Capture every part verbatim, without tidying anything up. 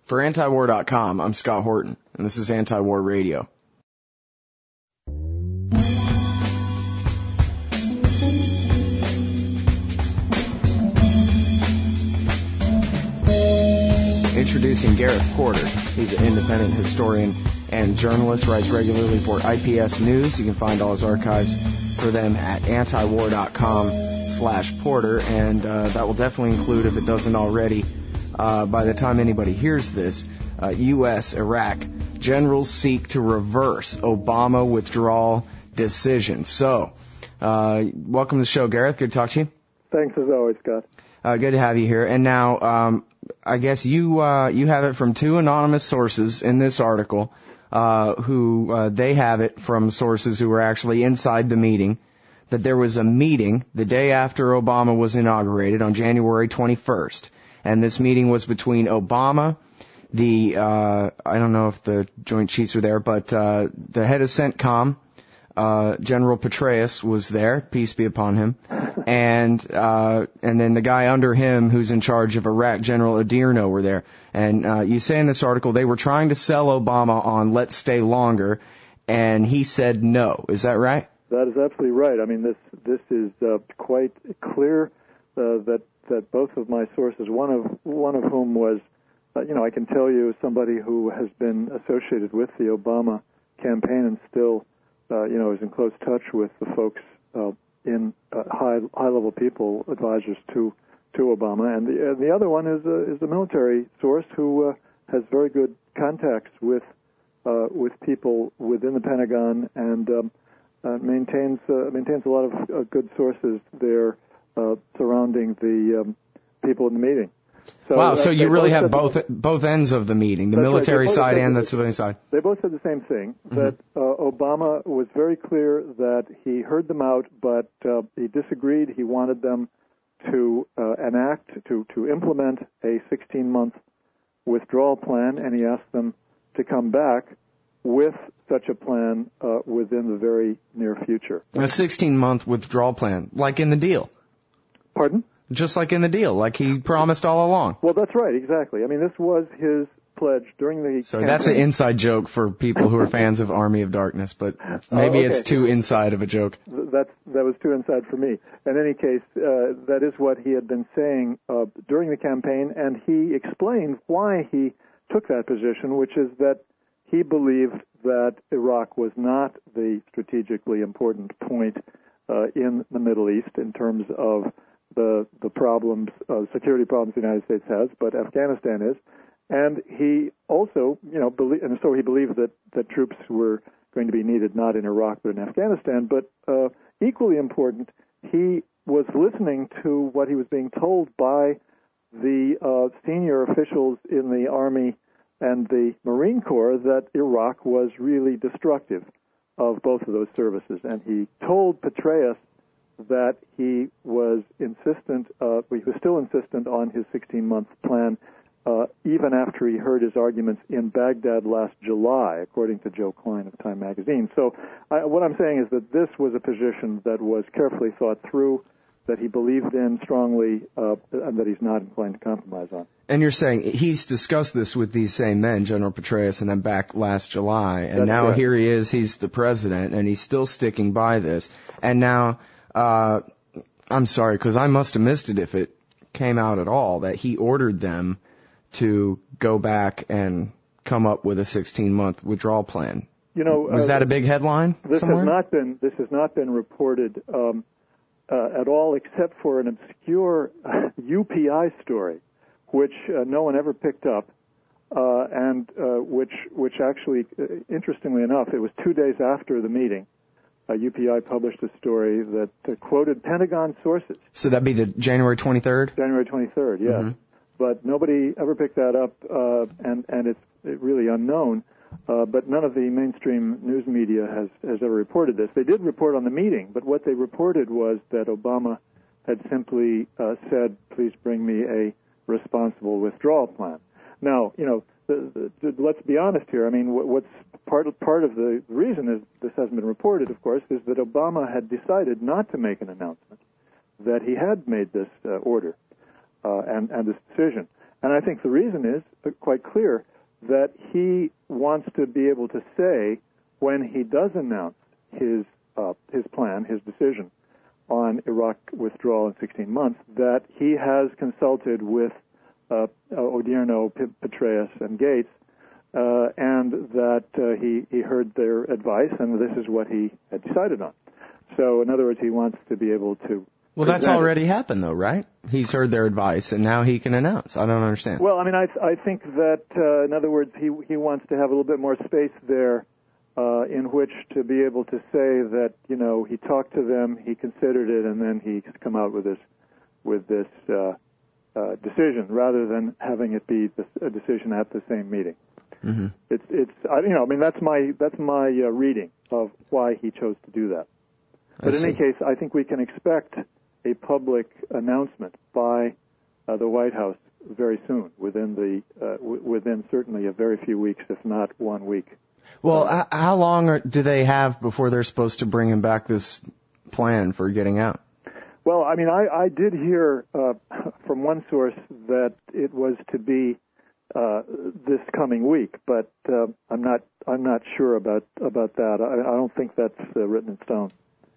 For anti-war dot com, I'm Scott Horton, and this is Anti-War Radio. Introducing Gareth Porter. He's an independent historian and journalist, writes regularly for I P S News. You can find all his archives for them at anti-war dot com slash Porter, and uh, that will definitely include, if it doesn't already, uh, by the time anybody hears this, uh, U S Iraq generals seek to reverse Obama withdrawal decision. So, uh, welcome to the show, Gareth. Good to talk to you. Thanks as always, Scott. Uh, good to have you here. And now, um, I guess you uh, you have it from two anonymous sources in this article, uh, who uh, they have it from sources who were actually inside the meeting, that there was a meeting the day after Obama was inaugurated on January twenty-first. And this meeting was between Obama, the, uh, I don't know if the Joint Chiefs were there, but uh, the head of CENTCOM, uh, General Petraeus, was there, peace be upon him. And uh and then the guy under him who's in charge of Iraq, General Adierno, were there. And uh you say in this article they were trying to sell Obama on let's stay longer, and he said no. Is that right? That is absolutely right. I mean, this this is uh, quite clear uh, that that both of my sources, one of one of whom was, uh, you know, I can tell you somebody who has been associated with the Obama campaign and still, uh, you know, is in close touch with the folks uh, in uh, high high level people, advisors to to Obama, and the uh, the other one is a is a military source who uh, has very good contacts with uh, with people within the Pentagon and um, uh, maintains uh, maintains a lot of uh, good sources there uh, surrounding the um, people in the meeting. So, wow, uh, so you really have both the, both ends of the meeting, the That's military right. side and the, the civilian side. They both said the same thing, mm-hmm. that uh, Obama was very clear that he heard them out, but uh, he disagreed. He wanted them to uh, enact, to, to implement a sixteen-month withdrawal plan, and he asked them to come back with such a plan uh, within the very near future. A sixteen-month withdrawal plan, like in the deal. Pardon? Just like in the deal, like he promised all along. Well, that's right, exactly. I mean, this was his pledge during the So campaign. that's an inside joke for people who are fans of Army of Darkness, but maybe oh, okay. it's too inside of a joke. That's, that was too inside for me. In any case, uh, that is what he had been saying uh, during the campaign, and he explained why he took that position, which is that he believed that Iraq was not the strategically important point uh, in the Middle East in terms of the the problems, uh, security problems the United States has, but Afghanistan is. And he also, you know, belie- and so he believed that, that troops were going to be needed not in Iraq but in Afghanistan. But uh, equally important, he was listening to what he was being told by the uh, senior officials in the Army and the Marine Corps that Iraq was really destructive of both of those services. And he told Petraeus that he was insistent, uh, he was still insistent on his sixteen-month plan, uh, even after he heard his arguments in Baghdad last July, according to Joe Klein of Time magazine. So I, what I'm saying is that this was a position that was carefully thought through, that he believed in strongly, uh, and that he's not inclined to compromise on. And you're saying he's discussed this with these same men, General Petraeus, and then back last July, and That's now correct. Here he is, he's the president, and he's still sticking by this. And now, uh, I'm sorry, because I must have missed it if it came out at all, that he ordered them to go back and come up with a sixteen-month withdrawal plan. You know, was uh, that a big headline This somewhere? has not been. This has not been reported um, uh, at all, except for an obscure uh, U P I story, which uh, no one ever picked up, uh, and uh, which which actually, uh, interestingly enough, it was two days after the meeting. Uh, U P I published a story that uh, quoted Pentagon sources. So that'd be the January twenty-third? January twenty-third, yes. Mm-hmm. But nobody ever picked that up, uh, and, and it's really unknown. Uh, but none of the mainstream news media has, has ever reported this. They did report on the meeting, but what they reported was that Obama had simply uh, said, please bring me a responsible withdrawal plan. Now, you know, the, the, let's be honest here. I mean, what, what's part of, part of the reason is this hasn't been reported, of course, is that Obama had decided not to make an announcement, that he had made this uh, order uh, and, and this decision. And I think the reason is quite clear, that he wants to be able to say, when he does announce his uh, his plan, his decision on Iraq withdrawal in sixteen months, that he has consulted with uh, Odierno, Petraeus, and Gates, uh, and that uh, he, he heard their advice, and this is what he had decided on. So, in other words, he wants to be able to... Well, that's already happened, though, right? He's heard their advice, and now he can announce. I don't understand. Well, I mean, I I think that, uh, in other words, he he wants to have a little bit more space there uh, in which to be able to say that, you know, he talked to them, he considered it, and then he's come out with this with this uh, uh, decision, rather than having it be a decision at the same meeting. Mm-hmm. It's it's I, you know, I mean, that's my that's my uh, reading of why he chose to do that. But I in any see. case, I think we can expect a public announcement by uh, the White House very soon, within the uh, w- within certainly a very few weeks, if not one week. Well, uh, h- how long are, do they have before they're supposed to bring him back this plan for getting out? Well, I mean, I, I did hear uh, from one source that it was to be uh, this coming week, but uh, I'm not I'm not sure about about that. I, I don't think that's uh, written in stone.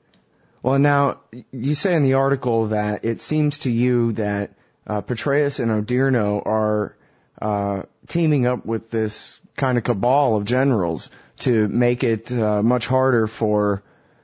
Well, now, you say in the article that it seems to you that uh, Petraeus and Odierno are uh, teaming up with this kind of cabal of generals to make it uh, much harder for,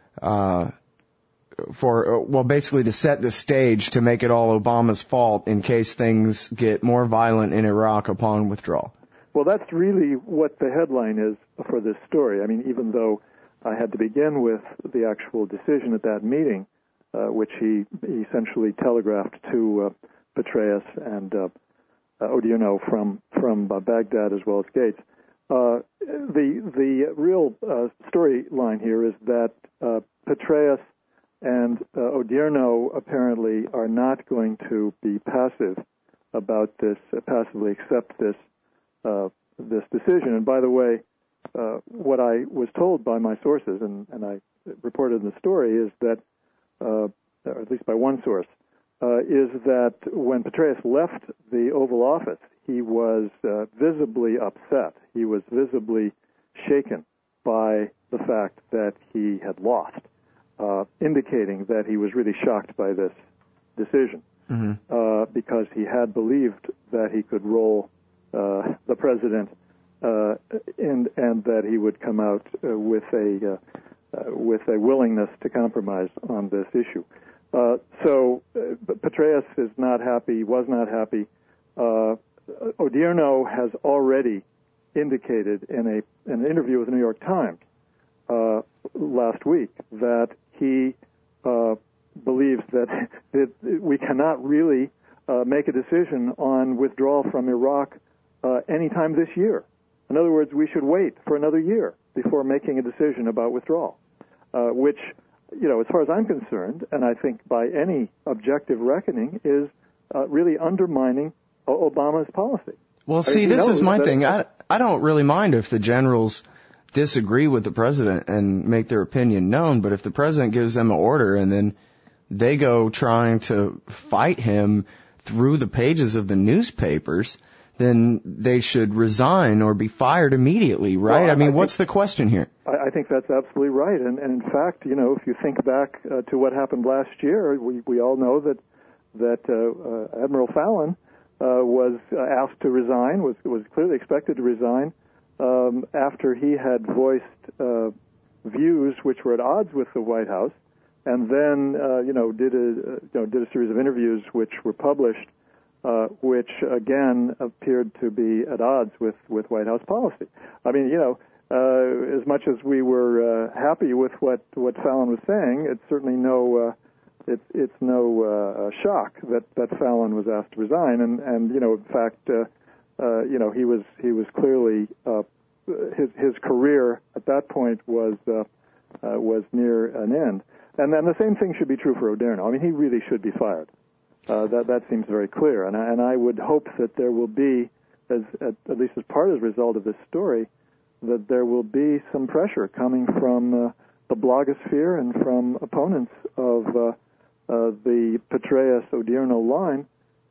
uh, for uh, well, basically to set the stage to make it all Obama's fault in case things get more violent in Iraq upon withdrawal. Well, that's really what the headline is for this story. I mean, even though I had to begin with the actual decision at that meeting, uh, which he essentially telegraphed to uh, Petraeus and uh, uh, Odierno from from uh, Baghdad as well as Gates. Uh, the the real uh, storyline here is that uh, Petraeus and uh, Odierno apparently are not going to be passive about this, uh, passively accept this uh, this decision. And by the way, Uh, what I was told by my sources, and, and I reported in the story, is that, uh, or at least by one source, uh, is that when Petraeus left the Oval Office, he was uh, visibly upset. He was visibly shaken by the fact that he had lost, uh, indicating that he was really shocked by this decision, Mm-hmm. uh, because he had believed that he could roll uh, the president Uh, and and that he would come out uh, with a uh, uh, with a willingness to compromise on this issue. Uh, so uh, Petraeus is not happy, was not happy. Uh, Odierno has already indicated in a in an interview with the New York Times uh, last week that he uh, believes that it, we cannot really uh, make a decision on withdrawal from Iraq uh, anytime this year. In other words, we should wait for another year before making a decision about withdrawal, uh, which, you know, as far as I'm concerned, and I think by any objective reckoning, is uh, really undermining uh, Obama's policy. Well, I see, mean, this you know is my that, thing. I, I don't really mind if the generals disagree with the president and make their opinion known, but if the president gives them an order and then they go trying to fight him through the pages of the newspapers, then they should resign or be fired immediately, right? Well, I mean, I what's think, the question here? I, I think that's absolutely right. And, and in fact, you know, if you think back uh, to what happened last year, we, we all know that that uh, uh, Admiral Fallon uh, was uh, asked to resign, was was clearly expected to resign um, after he had voiced uh, views which were at odds with the White House, and then uh, you know did a uh, you know did a series of interviews which were published. Uh, which again appeared to be at odds with, with White House policy. I mean, you know, uh, as much as we were uh, happy with what, what Fallon was saying, it's certainly no uh, it's it's no uh, shock that, that Fallon was asked to resign. And, and you know, in fact, uh, uh, you know, he was he was clearly uh, his his career at that point was uh, uh, was near an end. And then the same thing should be true for Odierno. I mean, he really should be fired. Uh, that that seems very clear, and I, and I would hope that there will be, as at, at least as part of the result of this story, that there will be some pressure coming from uh, the blogosphere and from opponents of uh, uh, the Petraeus-Odierno line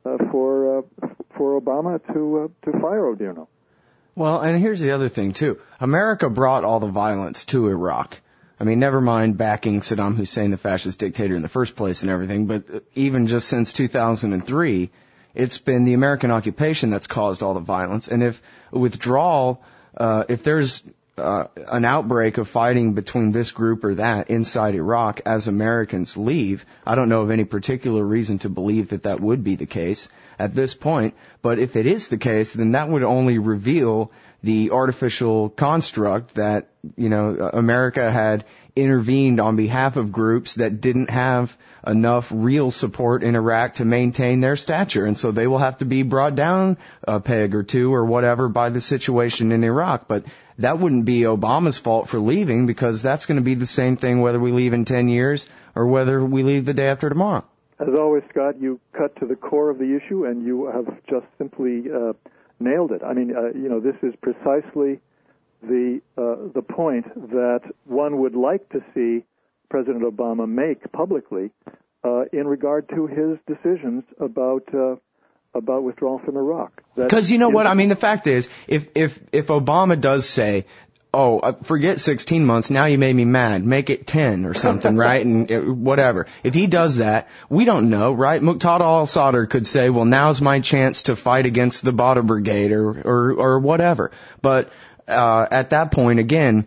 uh, for uh, for Obama to uh, to fire Odierno. Well, and here's the other thing, too. America brought all the violence to Iraq. I mean, never mind backing Saddam Hussein, the fascist dictator, in the first place and everything, but even just since two thousand three, it's been the American occupation that's caused all the violence. And if withdrawal, uh, if there's uh, an outbreak of fighting between this group or that inside Iraq as Americans leave, I don't know of any particular reason to believe that that would be the case at this point. But if it is the case, then that would only reveal the artificial construct that, you know, America had intervened on behalf of groups that didn't have enough real support in Iraq to maintain their stature. And so they will have to be brought down a peg or two or whatever by the situation in Iraq. But that wouldn't be Obama's fault for leaving, because that's going to be the same thing whether we leave in ten years or whether we leave the day after tomorrow. As always, Scott, you cut to the core of the issue, and you have just simply uh, nailed it. I mean, uh, you know, this is precisely the uh, the point that one would like to see President Obama make publicly uh, in regard to his decisions about uh, about withdrawal from Iraq. Because you know what? I mean, the fact is, if if if Obama does say, oh, uh, forget sixteen months, now you made me mad, make it ten or something, right? And it, whatever. If he does that, we don't know, right? Muqtada al-Sadr could say, well, now's my chance to fight against the Badr Brigade or, or, or whatever. But, uh, at that point, again,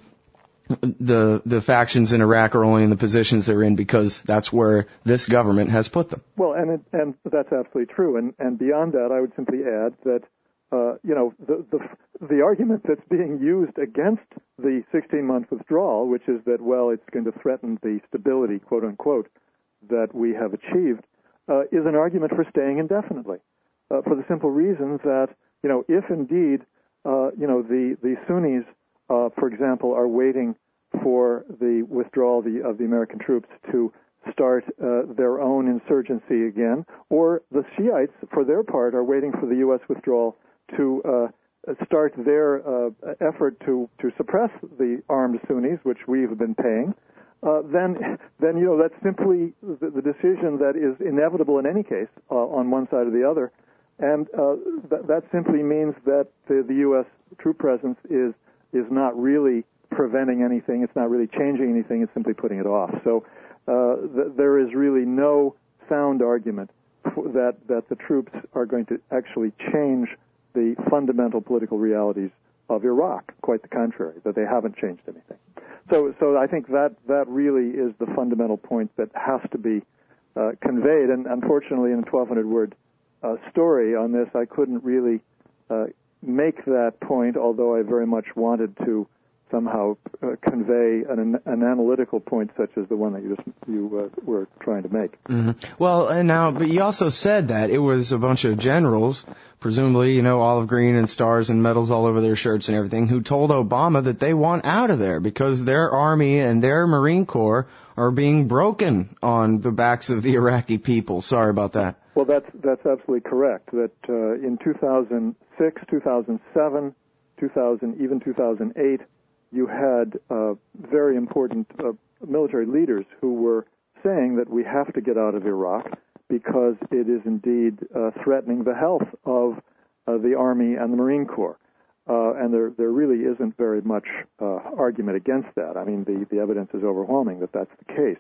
the, the factions in Iraq are only in the positions they're in because that's where this government has put them. Well, and it, and that's absolutely true. And, and beyond that, I would simply add that Uh, you know, the, the the argument that's being used against the sixteen-month withdrawal, which is that, well, it's going to threaten the stability, quote unquote, that we have achieved, uh, is an argument for staying indefinitely, uh, for the simple reason that, you know, if indeed, uh, you know, the the Sunnis, uh, for example, are waiting for the withdrawal of the, of the American troops to start uh, their own insurgency again, or the Shiites, for their part, are waiting for the U S withdrawal to uh, start their uh, effort to, to suppress the armed Sunnis, which we have been paying, uh, then, then you know, that's simply the, the decision that is inevitable in any case uh, on one side or the other. And uh, th- that simply means that the, the U S troop presence is, is not really preventing anything. It's not really changing anything. It's simply putting it off. So uh, th- there is really no sound argument for that, that the troops are going to actually change the fundamental political realities of Iraq. Quite the contrary, that they haven't changed anything. So, so I think that that really is the fundamental point that has to be uh, conveyed. And unfortunately, in a twelve hundred word uh, story on this, I couldn't really uh, make that point, although I very much wanted to somehow uh, convey an, an analytical point such as the one that you just you uh, were trying to make. Mm-hmm. Well, and now, but you also said that it was a bunch of generals, presumably, you know, olive green and stars and medals all over their shirts and everything, who told Obama that they want out of there because their army and their Marine Corps are being broken on the backs of the Iraqi people. Sorry about that. Well, that's that's absolutely correct. That uh, in two thousand six, two thousand seven, two thousand, even two thousand eight, you had uh, very important uh, military leaders who were saying that we have to get out of Iraq because it is indeed uh, threatening the health of uh, the Army and the Marine Corps. Uh, and there there really isn't very much uh, argument against that. I mean, the, the evidence is overwhelming that that's the case.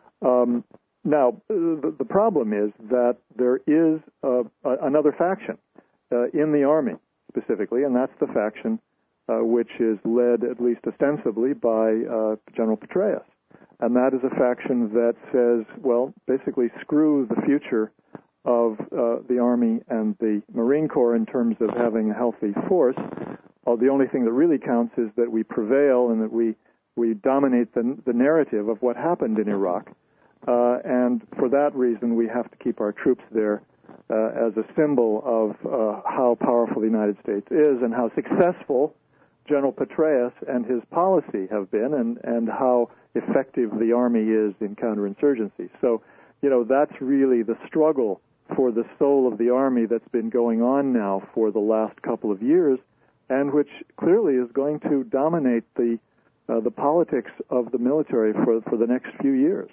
Um, now, the, the problem is that there is uh, another faction uh, in the Army specifically, and that's the faction Uh, which is led, at least ostensibly, by uh, General Petraeus. And that is a faction that says, well, basically screw the future of uh, the Army and the Marine Corps in terms of having a healthy force. Uh, the only thing that really counts is that we prevail and that we, we dominate the, the narrative of what happened in Iraq. Uh, and for that reason, we have to keep our troops there uh, as a symbol of uh, how powerful the United States is and how successful General Petraeus and his policy have been, and, and how effective the Army is in counterinsurgency. So, you know, that's really the struggle for the soul of the Army that's been going on now for the last couple of years, and which clearly is going to dominate the uh, the politics of the military for for the next few years.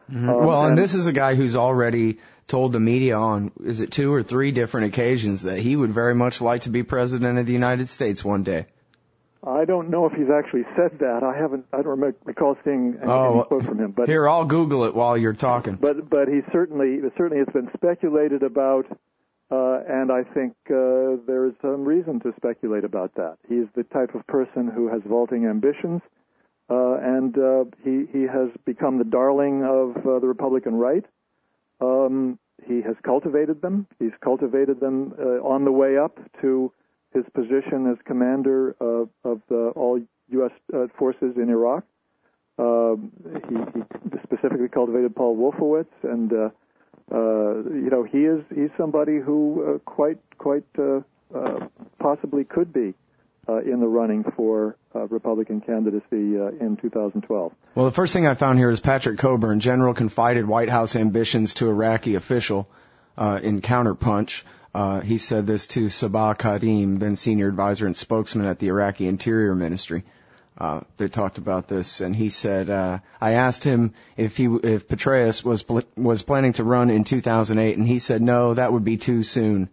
Mm-hmm. Um, well, and, and this is a guy who's already told the media on, is it two or three different occasions, that he would very much like to be president of the United States one day. I don't know if he's actually said that. I haven't. I don't recall seeing any, oh, any quote from him. But here, I'll Google it while you're talking. But but he certainly certainly has been speculated about, uh, and I think uh, there is some reason to speculate about that. He's the type of person who has vaulting ambitions, uh, and uh, he he has become the darling of uh, the Republican right. Um, he has cultivated them. He's cultivated them uh, on the way up to his position as commander of, of the all U S uh, forces in Iraq. Uh, he, he specifically cultivated Paul Wolfowitz, and uh, uh, you know he is he's somebody who uh, quite quite uh, uh, possibly could be uh, in the running for uh, Republican candidacy uh, in two thousand twelve. Well, the first thing I found here is Patrick Coburn, general, confided White House ambitions to Iraqi official uh, in Counterpunch. Uh, he said this to Sabah Kadim, then senior advisor and spokesman at the Iraqi Interior Ministry. Uh, they talked about this, and he said, uh, I asked him if he, if Petraeus was, pl- was planning to run in two thousand eight, and he said, no, that would be too soon.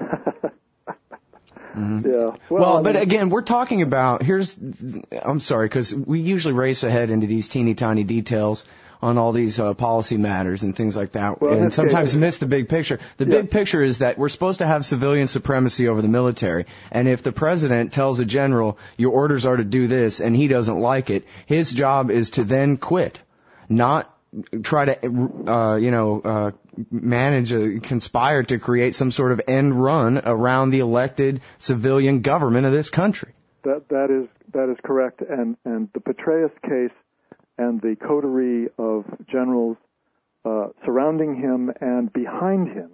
Mm-hmm. Yeah. Well, well I mean, but again, we're talking about, here's, I'm sorry, because we usually race ahead into these teeny tiny details on all these uh, policy matters and things like that, well, and sometimes case, miss the big picture. The yeah. big picture is that we're supposed to have civilian supremacy over the military, and if the president tells a general, your orders are to do this, and he doesn't like it, his job is to then quit, not try to, uh, you know, uh, manage, a, conspire to create some sort of end run around the elected civilian government of this country. That that is that is correct, and and the Petraeus case and the coterie of generals uh, surrounding him and behind him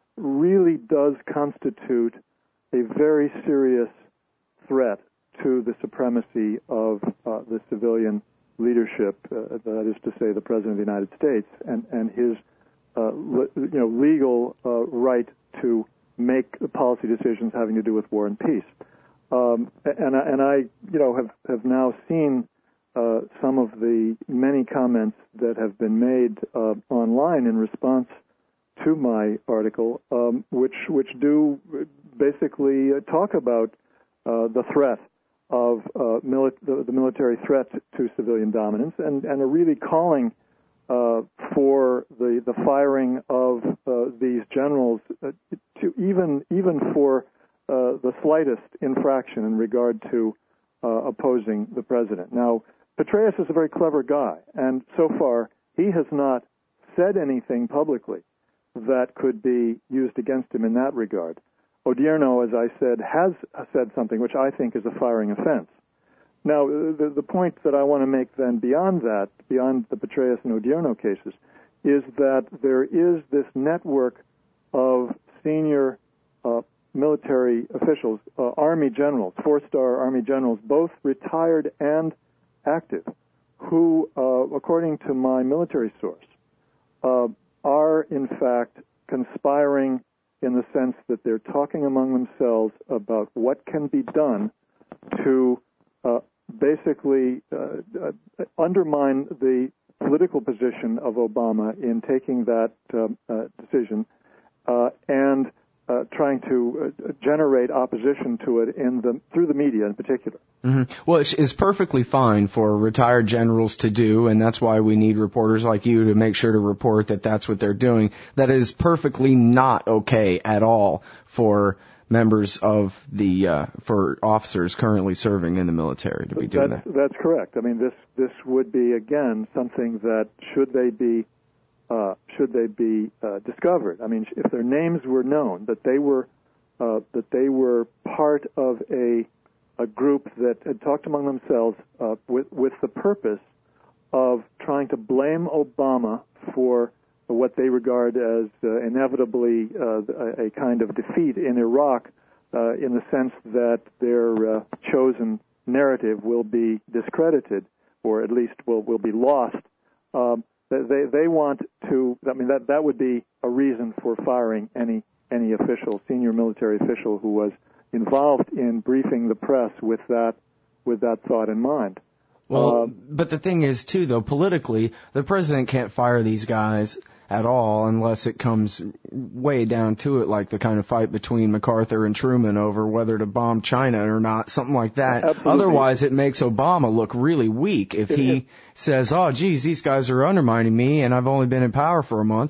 really does constitute a very serious threat to the supremacy of uh, the civilian leadership, uh, that is to say the President of the United States, and, and his uh, le- you know, legal uh, right to make policy decisions having to do with war and peace. Um, and, I, and I, you know, have, have now seen Uh, some of the many comments that have been made uh, online in response to my article, um, which which do basically uh, talk about uh, the threat of uh, mili- the, the military threat to civilian dominance, and, and are really calling uh, for the the firing of uh, these generals uh, to even even for uh, the slightest infraction in regard to uh, opposing the president. Now, Petraeus is a very clever guy, and so far he has not said anything publicly that could be used against him in that regard. Odierno, as I said, has said something which I think is a firing offense. Now, the, the point that I want to make then beyond that, beyond the Petraeus and Odierno cases, is that there is this network of senior uh, military officials, uh, Army generals, four-star Army generals, both retired and active, who, uh, according to my military source, uh, are in fact conspiring in the sense that they're talking among themselves about what can be done to uh, basically uh, uh, undermine the political position of Obama in taking that um, uh, decision uh, and uh, trying to uh, generate opposition to it in the through the media in particular. Mm-hmm. Well, it's perfectly fine for retired generals to do, and that's why we need reporters like you to make sure to report that that's what they're doing. That is perfectly not okay at all for members of the, uh, for officers currently serving in the military to be doing that's, that. That's correct. I mean, this, this would be, again, something that should they be, uh, should they be, uh, discovered. I mean, if their names were known, that they were, uh, that they were part of a, a group that had talked among themselves uh, with, with the purpose of trying to blame Obama for what they regard as uh, inevitably uh, a, a kind of defeat in Iraq, uh, in the sense that their uh, chosen narrative will be discredited, or at least will, will be lost. Um, they, they want to, I mean, that, that would be a reason for firing any, any official, senior military official who was involved in briefing the press with that with that thought in mind. Well, uh, but the thing is, too, though, politically, the president can't fire these guys at all unless it comes way down to it, like the kind of fight between MacArthur and Truman over whether to bomb China or not, something like that. Absolutely. Otherwise, it makes Obama look really weak if It- he it- says, oh, geez, these guys are undermining me and I've only been in power for a month.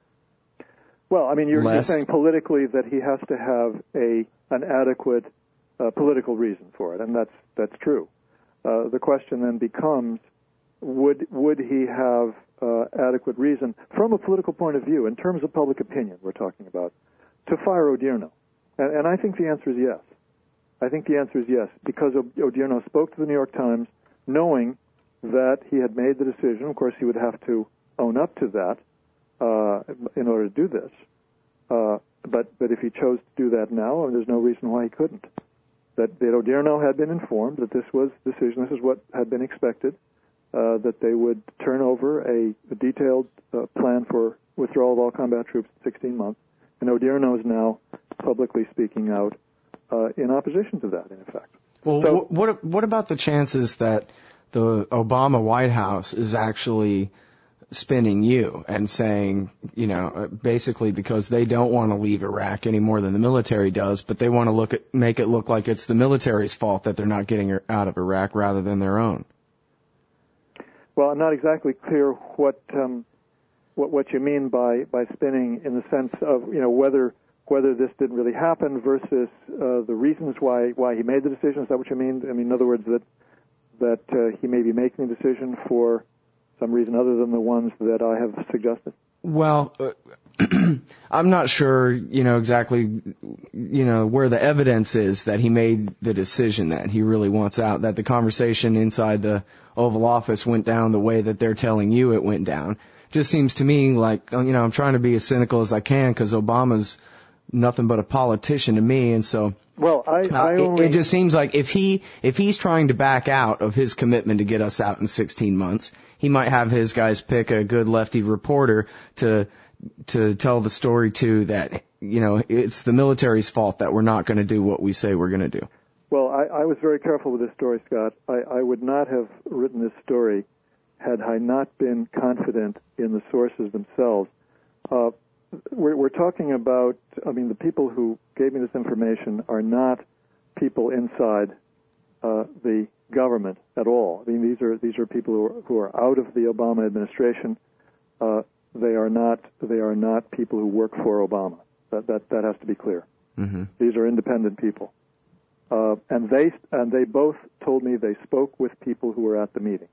Well, I mean, you're, you're Less. saying politically that he has to have a an adequate uh, political reason for it, and that's that's true. Uh, the question then becomes, would would he have uh, adequate reason from a political point of view, in terms of public opinion we're talking about, to fire Odierno? And, and I think the answer is yes. I think the answer is yes, because Odierno spoke to the New York Times knowing that he had made the decision. Of course, he would have to own up to that uh, in order to do this. Uh, but but if he chose to do that now, there's no reason why he couldn't. That, that Odierno had been informed that this was the decision, this is what had been expected, uh, that they would turn over a, a detailed uh, plan for withdrawal of all combat troops in sixteen months, and Odierno is now publicly speaking out uh, in opposition to that, in effect. Well, So- wh- what what about the chances that the Obama White House is actually spinning you and saying, you know, basically because they don't want to leave Iraq any more than the military does, but they want to look at make it look like it's the military's fault that they're not getting out of Iraq rather than their own? Well, I'm not exactly clear what um, what what you mean by, by spinning, in the sense of, you know, whether whether this didn't really happen versus uh, the reasons why why he made the decision. Is that what you mean? I mean, in other words, that that uh, he may be making a decision for some reason other than the ones that I have suggested? Well, uh, I'm not sure, you know, exactly, you know, where the evidence is that he made the decision that he really wants out, that the conversation inside the Oval Office went down the way that they're telling you it went down. Just seems to me like, you know, I'm trying to be as cynical as I can because Obama's nothing but a politician to me, and so Well, I, Uh, I it, only... it just seems like if he if he's trying to back out of his commitment to get us out in sixteen months, he might have his guys pick a good lefty reporter to to tell the story to that, you know, it's the military's fault that we're not going to do what we say we're going to do. Well, I, I was very careful with this story, Scott. I, I would not have written this story had I not been confident in the sources themselves. Uh, we're, we're talking about, I mean, the people who gave me this information are not people inside uh, the government at all. I mean, these are these are people who are, who are out of the Obama administration. Uh, they are not they are not people who work for Obama. That that that has to be clear. Mm-hmm. These are independent people, uh, and they and they both told me they spoke with people who were at the meeting.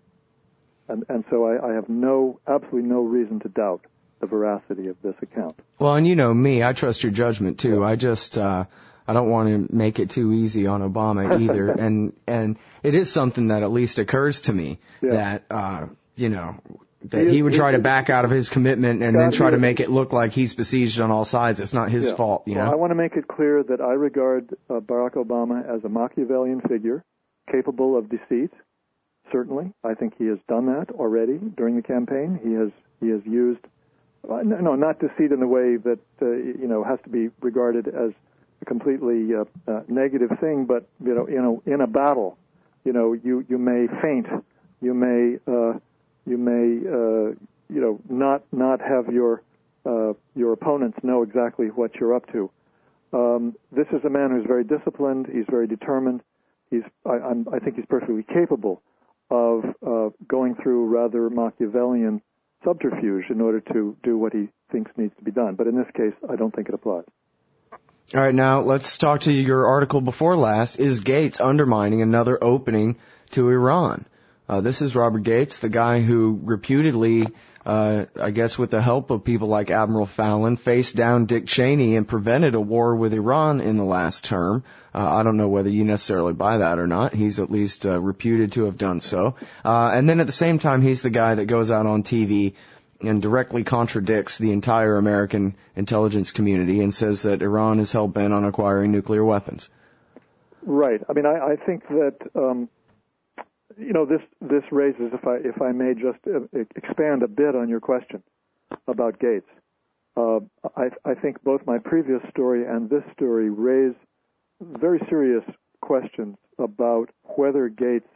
And and so I, I have no absolutely no reason to doubt the veracity of this account. Well, and you know me, I trust your judgment too. I just uh I don't want to make it too easy on Obama either. and and it is something that at least occurs to me Yeah. that uh you know that He is- he would try he- to back out of his commitment and then Scott, try he to is- make it look like he's besieged on all sides. It's not his Yeah. fault, you Well, know. I want to make it clear that I regard uh, Barack Obama as a Machiavellian figure, capable of deceit. Certainly, I think he has done that already during the campaign. He has he has used uh, no, not deceit in the way that uh, you know has to be regarded as a completely uh, uh, negative thing, but you know, you know, in a battle, you know, you you may feint, you may uh, you may uh, you know not not have your uh, your opponents know exactly what you're up to. Um, this is a man who's very disciplined. He's very determined. He's I, I'm, I think he's perfectly capable of uh, going through rather Machiavellian subterfuge in order to do what he thinks needs to be done. But in this case, I don't think it applies. All right, now let's talk to your article before last. Is Gates undermining another opening to Iran? Uh, this is Robert Gates, the guy who reputedly, uh, I guess with the help of people like Admiral Fallon, faced down Dick Cheney and prevented a war with Iran in the last term. Uh, I don't know whether you necessarily buy that or not. He's at least uh, reputed to have done so. Uh, and then at the same time, he's the guy that goes out on T V and directly contradicts the entire American intelligence community and says that Iran is hell-bent on acquiring nuclear weapons. Right. I mean, I, I think that um, you know this this raises, if I if I may just uh, expand a bit on your question about Gates. Uh, I, I think both my previous story and this story raise very serious questions about whether Gates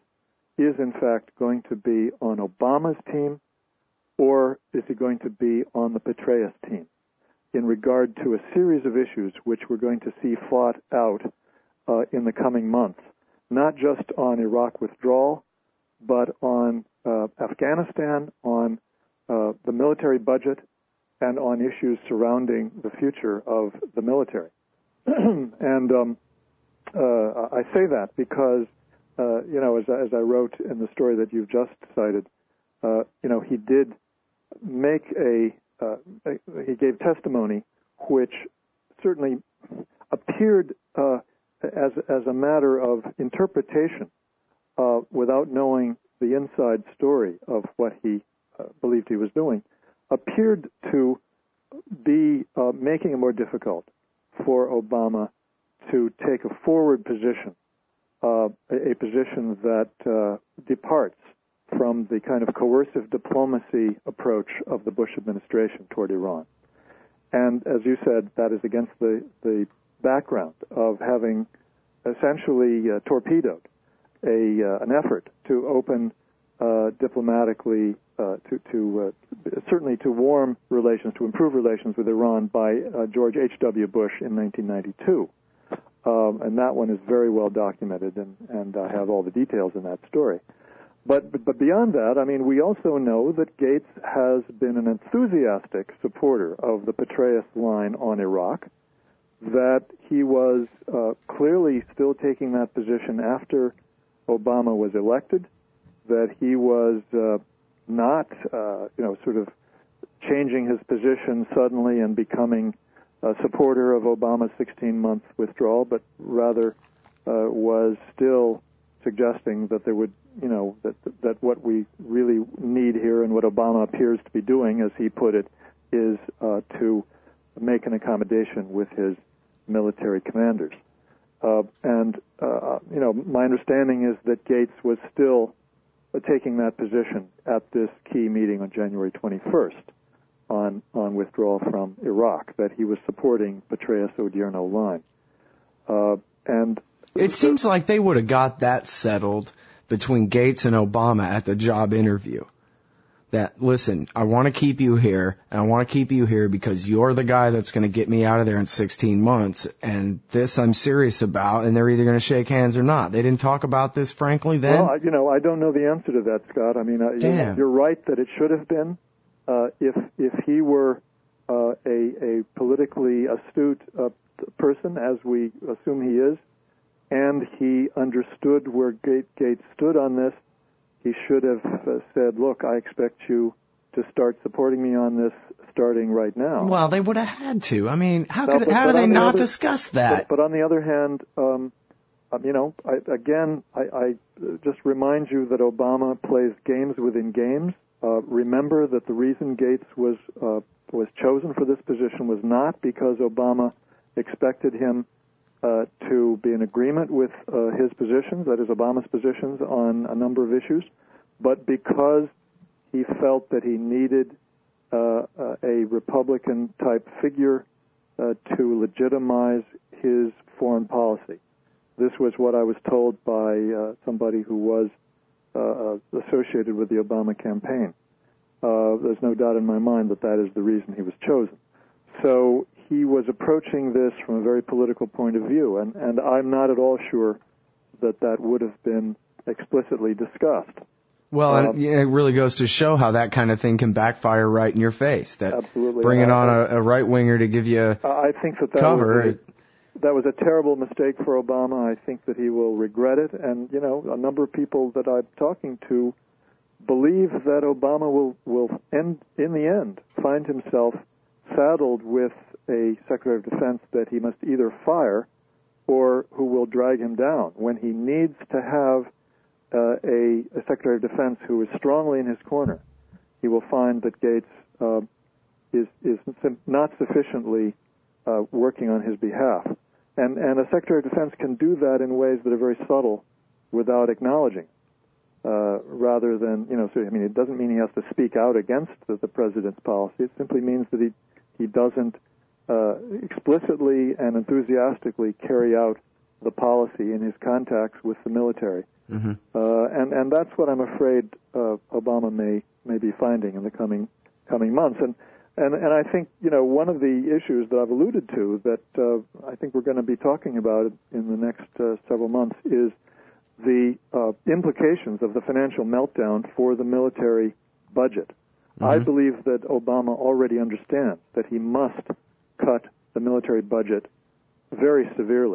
is in fact going to be on Obama's team, or is he going to be on the Petraeus team in regard to a series of issues which we're going to see fought out uh, in the coming months, not just on Iraq withdrawal, but on uh, Afghanistan, on uh, the military budget, and on issues surrounding the future of the military. and um, uh, I say that because, uh, you know, as, as I wrote in the story that you've just cited, uh, you know, he did make a, uh, a, he gave testimony which certainly appeared uh, as, as a matter of interpretation uh, without knowing the inside story of what he uh, believed he was doing, appeared to be uh, making it more difficult for Obama to take a forward position, uh, a, a position that uh, departs from the kind of coercive diplomacy approach of the Bush administration toward Iran. And as you said, that is against the, the background of having essentially uh, torpedoed a uh, an effort to open uh, diplomatically, uh, to, to uh, certainly to warm relations, to improve relations with Iran by uh, George H W. Bush in nineteen ninety-two. Um, and that one is very well documented, and, and I have all the details in that story. But, but but beyond that, I mean, we also know that Gates has been an enthusiastic supporter of the Petraeus line on Iraq, that he was uh, clearly still taking that position after Obama was elected, that he was uh, not, uh, you know, sort of changing his position suddenly and becoming a supporter of Obama's sixteen-month withdrawal, but rather uh, was still suggesting that there would, you know, that that what we really need here and what Obama appears to be doing, as he put it, is uh, to make an accommodation with his military commanders. Uh, and, uh, you know, my understanding is that Gates was still uh, taking that position at this key meeting on January twenty-first on, on withdrawal from Iraq, that he was supporting Petraeus-Odierno line. Uh, and It seems like they would have got that settled between Gates and Obama at the job interview. That, listen, I want to keep you here, and I want to keep you here because you're the guy that's going to get me out of there in sixteen months, and this I'm serious about, and they're either going to shake hands or not. They didn't talk about this, frankly, then? Well, you know, I don't know the answer to that, Scott. I mean, Damn. you're right that it should have been. Uh, if if he were uh, a, a politically astute uh, person, as we assume he is, and he understood where Gates stood on this, he should have uh, said, look, I expect you to start supporting me on this starting right now. Well, they would have had to. I mean, how no, could but, how but do they the not other, discuss that? But, but on the other hand, um, um, you know, I, again, I, I just remind you that Obama plays games within games. Uh, remember that the reason Gates was uh, was chosen for this position was not because Obama expected him uh, to be in agreement with uh, his positions, that is, Obama's positions on a number of issues, but because he felt that he needed uh, uh, a Republican-type figure uh, to legitimize his foreign policy. This was what I was told by uh, somebody who was uh, associated with the Obama campaign. Uh, there's no doubt in my mind that that is the reason he was chosen. So he was approaching this from a very political point of view, and, and I'm not at all sure that that would have been explicitly discussed. Well, um, and it really goes to show how that kind of thing can backfire right in your face. That absolutely. bringing I, on a, a right-winger to give you I think that that cover. Was a, that was a terrible mistake for Obama. I think that he will regret it. And, you know, a number of people that I'm talking to believe that Obama will, will end, in the end, find himself saddled with a Secretary of Defense that he must either fire or who will drag him down when he needs to have Uh, a, a Secretary of Defense who is strongly in his corner. He will find that Gates uh, is is not sufficiently uh, working on his behalf, and and a Secretary of Defense can do that in ways that are very subtle, without acknowledging. Uh, rather than you know, so, I mean, it doesn't mean he has to speak out against the, the president's policy. It simply means that he he doesn't uh, explicitly and enthusiastically carry out the policy in his contacts with the military. Mm-hmm. Uh, and, and that's what I'm afraid uh, Obama may may be finding in the coming coming months. And, and and I think, you know, one of the issues that I've alluded to that uh, I think we're going to be talking about in the next uh, several months is the uh, implications of the financial meltdown for the military budget. Mm-hmm. I believe that Obama already understands that he must cut the military budget very severely.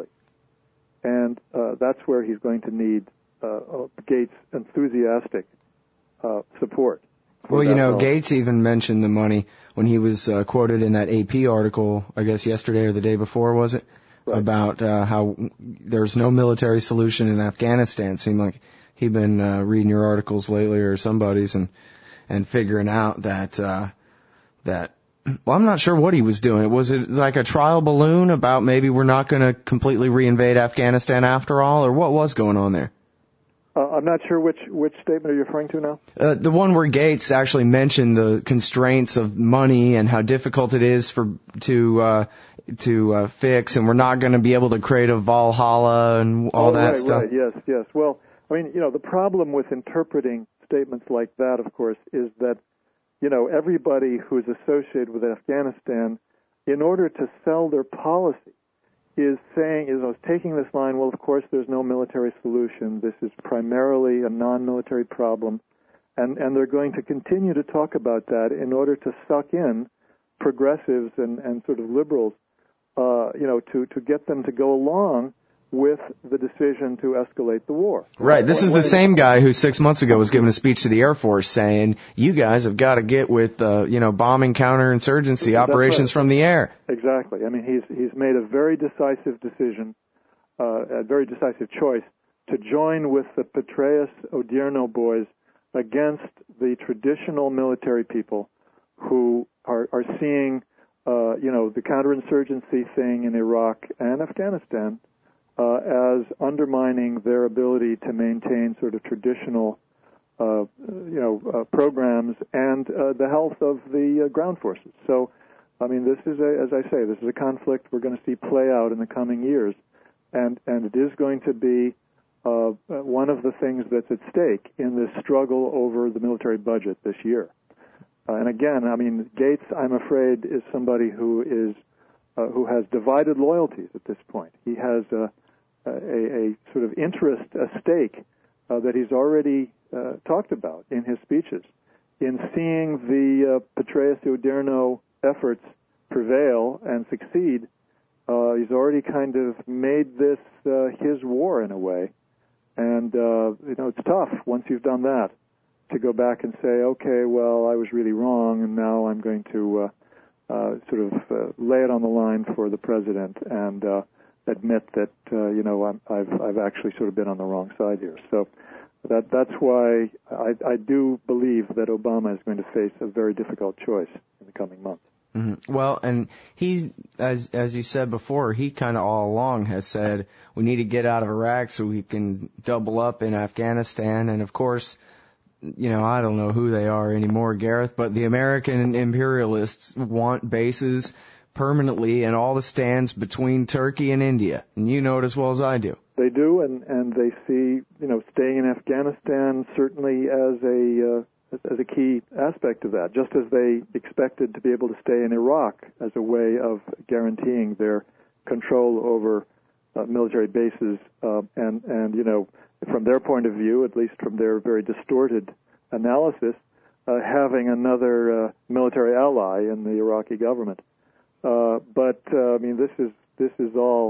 And uh, that's where he's going to need uh, Gates' enthusiastic uh, support. Well, you know, role. Gates even mentioned the money when he was uh, quoted in that A P article, I guess yesterday or the day before, was it? Right. About uh, how there's no military solution in Afghanistan. It seemed like he'd been uh, reading your articles lately or somebody's and and figuring out that uh, that. Well, I'm not sure what he was doing. Was it like a trial balloon about maybe we're not going to completely reinvade Afghanistan after all, or what was going on there? Uh, I'm not sure which which statement are you referring to now? Uh, the one where Gates actually mentioned the constraints of money and how difficult it is for to uh, to uh, fix, and we're not going to be able to create a Valhalla and all oh, that right, stuff. Right, yes, yes. Well, I mean, you know, the problem with interpreting statements like that, of course, is that, you know, everybody who's associated with Afghanistan, in order to sell their policy, is saying, is taking this line, well, of course, there's no military solution. This is primarily a non-military problem. And, and they're going to continue to talk about that in order to suck in progressives and, and sort of liberals, uh, you know, to, to get them to go along with the decision to escalate the war. Right. This is the same guy who six months ago was giving a speech to the Air Force saying, you guys have got to get with, uh, you know, bombing counterinsurgency operations right. from the air. Exactly. I mean, he's he's made a very decisive decision, uh, a very decisive choice to join with the Petraeus-Odierno boys against the traditional military people who are, are seeing, uh, you know, the counterinsurgency thing in Iraq and Afghanistan Uh, as undermining their ability to maintain sort of traditional, uh, you know, uh, programs and uh, the health of the uh, ground forces. So, I mean, this is a, as I say, this is a conflict we're going to see play out in the coming years, and and it is going to be uh, one of the things that's at stake in this struggle over the military budget this year. Uh, and again, I mean, Gates, I'm afraid, is somebody who is uh, who has divided loyalties at this point. He has a A, a sort of interest, a stake uh, that he's already uh, talked about in his speeches, in seeing the uh, Petraeus-Odierno efforts prevail and succeed. Uh, he's already kind of made this uh, his war in a way, and uh, you know it's tough once you've done that to go back and say, okay, well, I was really wrong, and now I'm going to uh, uh, sort of uh, lay it on the line for the president and. Uh, admit that uh, you know I'm, I've I've actually sort of been on the wrong side here. So that that's why I, I do believe that Obama is going to face a very difficult choice in the coming months. Mm-hmm. Well, and he, as as you said before, he kind of all along has said we need to get out of Iraq so we can double up in Afghanistan. And of course, you know, I don't know who they are anymore, Gareth, but the American imperialists want bases permanently in all the stands between Turkey and India, and you know it as well as I do. They do, and, and they see, you know, staying in Afghanistan certainly as a uh, as a key aspect of that, just as they expected to be able to stay in Iraq as a way of guaranteeing their control over uh, military bases, uh, and, and, you know, from their point of view, at least from their very distorted analysis, uh, having another uh, military ally in the Iraqi government. Uh, but uh, I mean, this is this is all,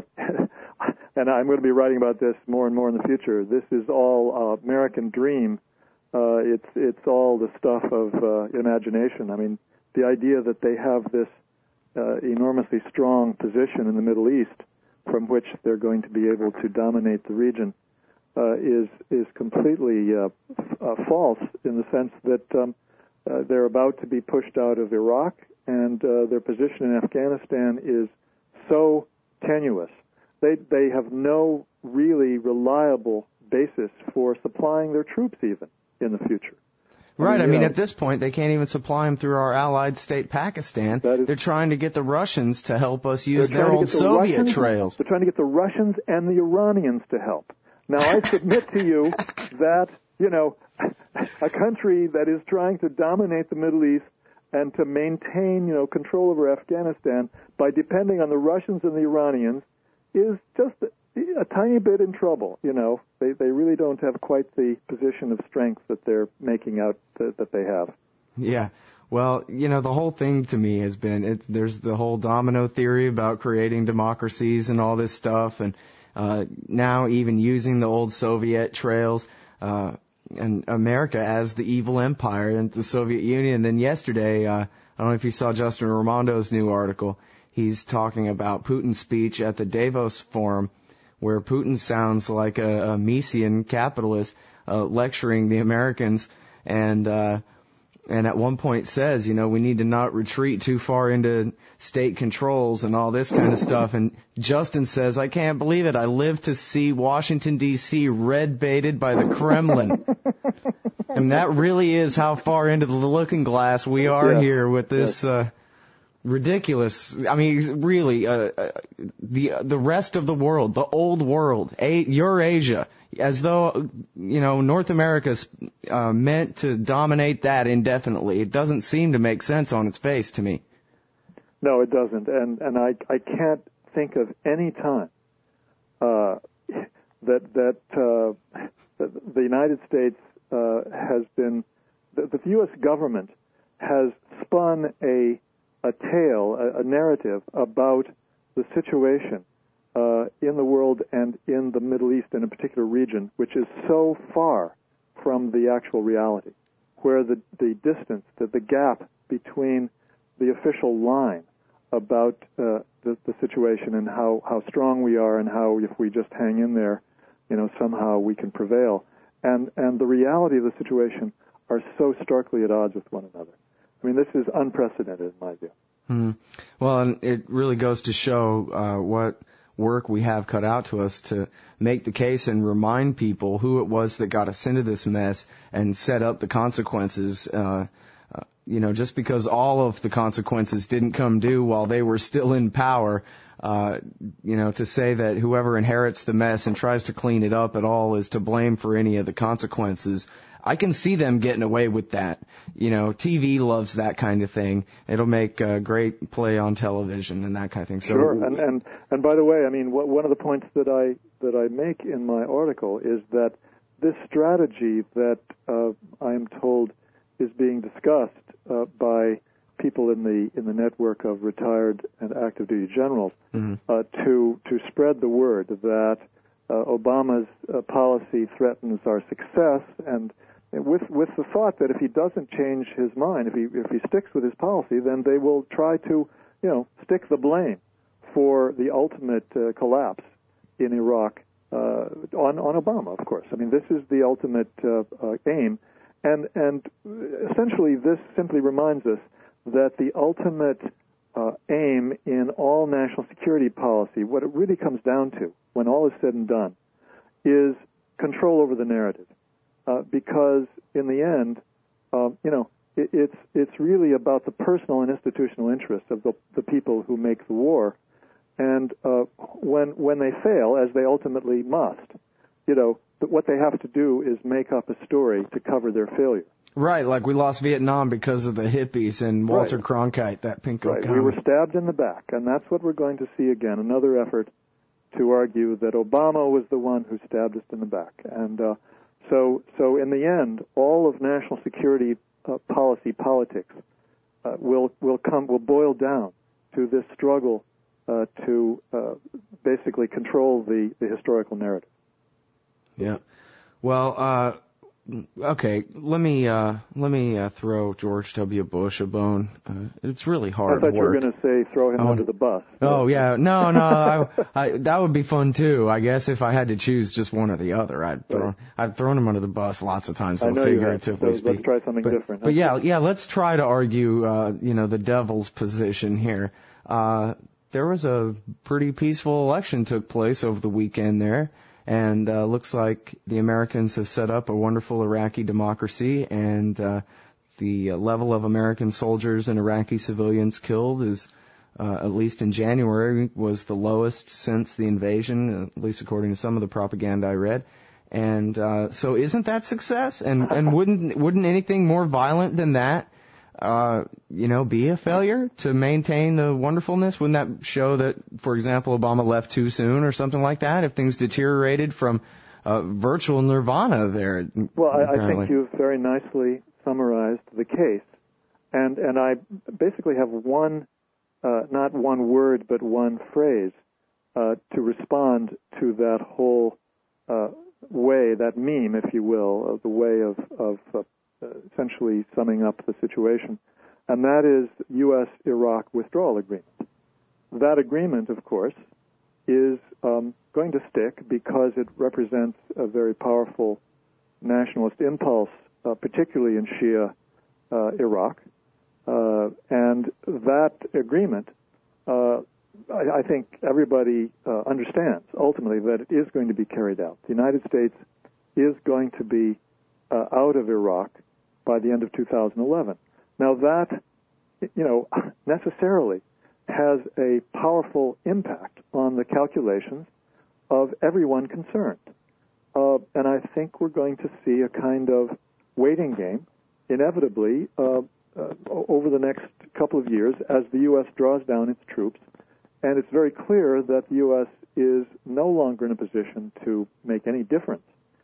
and I'm going to be writing about this more and more in the future. This is all uh, American dream. Uh, it's it's all the stuff of uh, imagination. I mean, the idea that they have this uh, enormously strong position in the Middle East, from which they're going to be able to dominate the region, uh, is is completely uh, f- uh, false in the sense that um, uh, they're about to be pushed out of Iraq. And uh, their position in Afghanistan is so tenuous. They they have no really reliable basis for supplying their troops even in the future. Right. I mean, I mean know, at this point, they can't even supply them through our allied state, Pakistan. Is, they're trying to get the Russians to help us use their old the Soviet Russians, trails. They're trying to get the Russians and the Iranians to help. Now, I submit to you that, you know, a country that is trying to dominate the Middle East and to maintain, you know, control over Afghanistan by depending on the Russians and the Iranians is just a, a tiny bit in trouble. You know, they they really don't have quite the position of strength that they're making out that, that they have. Yeah. Well, you know, the whole thing to me has been, it, there's the whole domino theory about creating democracies and all this stuff, and uh, now even using the old Soviet trails, uh, and America as the evil empire and the Soviet Union. Then yesterday, uh, I don't know if you saw Justin Raimondo's new article. He's talking about Putin's speech at the Davos Forum, where Putin sounds like a, a Misesian capitalist uh, lecturing the Americans, and uh, and at one point says, you know, we need to not retreat too far into state controls and all this kind of stuff. And Justin says, I can't believe it. I live to see Washington, D C red-baited by the Kremlin. And that really is how far into the looking glass we are yeah. here with this yeah. uh, ridiculous. I mean, really, uh, uh, the the rest of the world, the old world, a, Eurasia, as though, you know, North America's uh, meant to dominate that indefinitely. It doesn't seem to make sense on its face to me. No, it doesn't, and and I I can't think of any time uh, that that uh, the United States uh, has been the, the U S government has spun a a tale, a, a narrative about the situation uh, in the world and in the Middle East in a particular region, which is so far from the actual reality, where the the distance, the, the gap between the official line about uh, the, the situation and how, how strong we are and how if we just hang in there, you know, somehow we can prevail. And, and the reality of the situation are so starkly at odds with one another. I mean, this is unprecedented in my view. Mm. Well, and it really goes to show uh, what work we have cut out to us to make the case and remind people who it was that got us into this mess and set up the consequences. Uh, uh, you know, just because all of the consequences didn't come due while they were still in power, uh, you know, to say that whoever inherits the mess and tries to clean it up at all is to blame for any of the consequences. I can see them getting away with that. You know, T V loves that kind of thing. It'll make a great play on television and that kind of thing. So, sure. And, and, and by the way, I mean, one of the points that I, that I make in my article is that this strategy that uh, I am told is being discussed uh, by people in the in the network of retired and active duty generals mm-hmm. uh, to to spread the word that uh, Obama's uh, policy threatens our success, and with with the thought that if he doesn't change his mind, if he if he sticks with his policy, then they will try to, you know, stick the blame for the ultimate uh, collapse in Iraq uh, on on Obama. Of course, I mean, this is the ultimate uh, uh, aim. And and essentially, this simply reminds us that the ultimate uh, aim in all national security policy, what it really comes down to, when all is said and done, is control over the narrative. Uh, because in the end, uh, you know, it, it's it's really about the personal and institutional interests of the, the people who make the war. And uh, when when they fail, as they ultimately must, you know, but what they have to do is make up a story to cover their failure. Right, like we lost Vietnam because of the hippies and Walter right. Cronkite, that pinko Right, comic. we were stabbed in the back, and that's what we're going to see again, another effort to argue that Obama was the one who stabbed us in the back. And uh, so, so in the end, all of national security uh, policy politics uh, will will come will boil down to this struggle uh, to uh, basically control the, the historical narrative. Yeah. Well, uh, okay. Let me uh, let me uh, throw George W. Bush a bone. Uh, it's really hard I thought work. you were going to say throw him oh, under the bus. Oh yeah, no, no. I, I, that would be fun too. I guess if I had to choose just one or the other, I'd throw. Right. I've thrown him under the bus lots of times, so I know figuratively you have. So speaking. let's try something but, different. But yeah, yeah. Let's try to argue, uh, you know, the devil's position here. Uh, there was a pretty peaceful election took place over the weekend there. And uh, looks like the Americans have set up a wonderful Iraqi democracy, and uh, the level of American soldiers and Iraqi civilians killed is, uh, at least in January, was the lowest since the invasion, at least according to some of the propaganda I read. And uh, so isn't that success? And and wouldn't wouldn't anything more violent than that, uh, you know, be a failure to maintain the wonderfulness? Wouldn't that show that, for example, Obama left too soon or something like that, if things deteriorated from uh, virtual nirvana there? Well, I, I think you've very nicely summarized the case. And, and I basically have one, uh, not one word, but one phrase uh, to respond to that whole uh, way, that meme, if you will, of the way of, of uh, Uh, essentially summing up the situation, and that is U S Iraq withdrawal agreement. That agreement, of course, is um, going to stick because it represents a very powerful nationalist impulse, uh, particularly in Shia uh, Iraq, uh, and that agreement, uh, I, I think everybody uh, understands ultimately that it is going to be carried out. The United States is going to be uh, out of Iraq by the end of two thousand eleven. Now that, you know, necessarily has a powerful impact on the calculations of everyone concerned. Uh, and I think we're going to see a kind of waiting game, inevitably, uh, uh, over the next couple of years as the U S draws down its troops. And it's very clear that the U S is no longer in a position to make any difference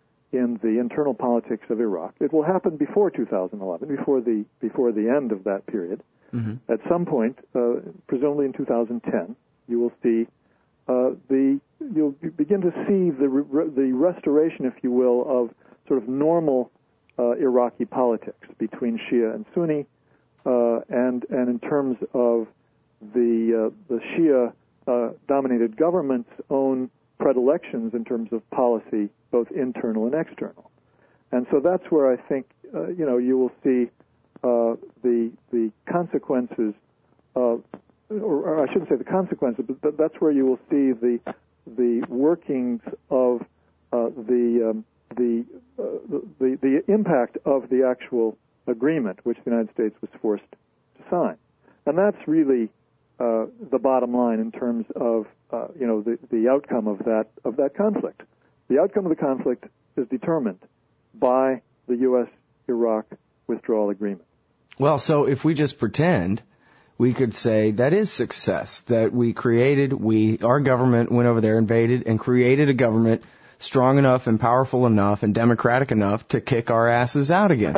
in the internal politics of Iraq. It will happen before two thousand eleven, before the before the end of that period. Mm-hmm. At some point, uh, presumably in two thousand ten, you will see uh, the you'll begin to see the re- the restoration, if you will, of sort of normal uh, Iraqi politics between Shia and Sunni, uh, and and in terms of the uh, the Shia uh, dominated government's own predilections in terms of policy, both internal and external. And so that's where I think, uh, you know, you will see uh, the the consequences of, or, or I shouldn't say the consequences, but that's where you will see the the workings of uh, the, um, the, uh, the the impact of the actual agreement, which the United States was forced to sign. And that's really uh, the bottom line in terms of Uh, you know, the, the outcome of that of that conflict. The outcome of the conflict is determined by the U S Iraq withdrawal agreement. Well, so if we just pretend, we could say that is success, that we created, we our government went over there, invaded, and created a government strong enough and powerful enough and democratic enough to kick our asses out again.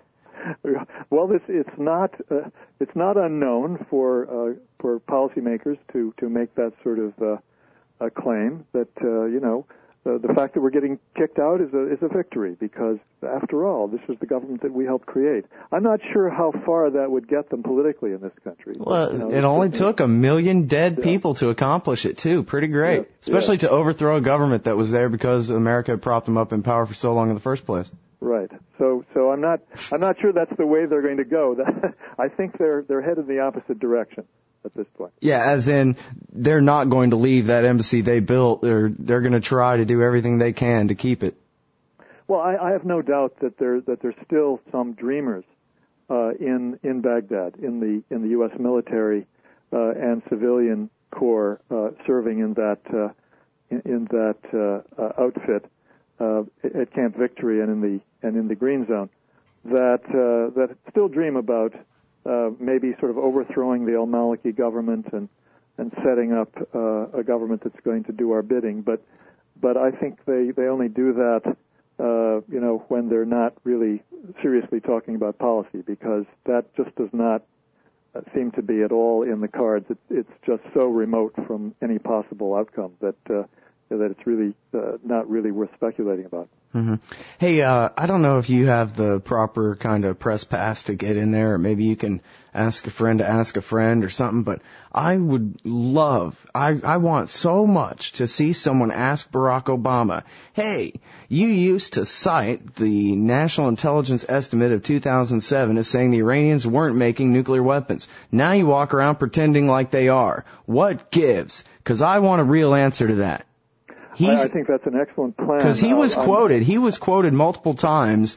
Well, this it's not uh, it's not unknown for uh, for policymakers to, to make that sort of uh, a claim that uh, you know uh, the fact that we're getting kicked out is a is a victory, because after all, this was the government that we helped create. I'm not sure how far that would get them politically in this country. Well, but, you know, it only took a million dead yeah. people to accomplish it too. Pretty great, yeah. especially yeah. to overthrow a government that was there because America had propped them up in power for so long in the first place. Right. So, so I'm not, I'm not sure that's the way they're going to go. I think they're, they're headed the opposite direction at this point. Yeah, as in, they're not going to leave that embassy they built. They're, they're going to try to do everything they can to keep it. Well, I, I have no doubt that there, that there's still some dreamers, uh, in, in Baghdad, in the, in the U S military, uh, and civilian corps, uh, serving in that, uh, in, in that, uh, uh outfit. Uh, at Camp Victory and in the and in the Green Zone, that uh, that still dream about uh, maybe sort of overthrowing the al-Maliki government and and setting up uh, a government that's going to do our bidding. But but I think they, they only do that uh, you know when they're not really seriously talking about policy, because that just does not seem to be at all in the cards. It's it's just so remote from any possible outcome that. Uh, that it's really uh, not really worth speculating about. Mm-hmm. Hey, uh, I don't know if you have the proper kind of press pass to get in there, or maybe you can ask a friend to ask a friend or something, but I would love, I, I want so much to see someone ask Barack Obama, hey, you used to cite the National Intelligence Estimate of two thousand seven as saying the Iranians weren't making nuclear weapons. Now you walk around pretending like they are. What gives? Because I want a real answer to that. I, I think that's an excellent plan. Because he was uh, quoted, he was quoted multiple times,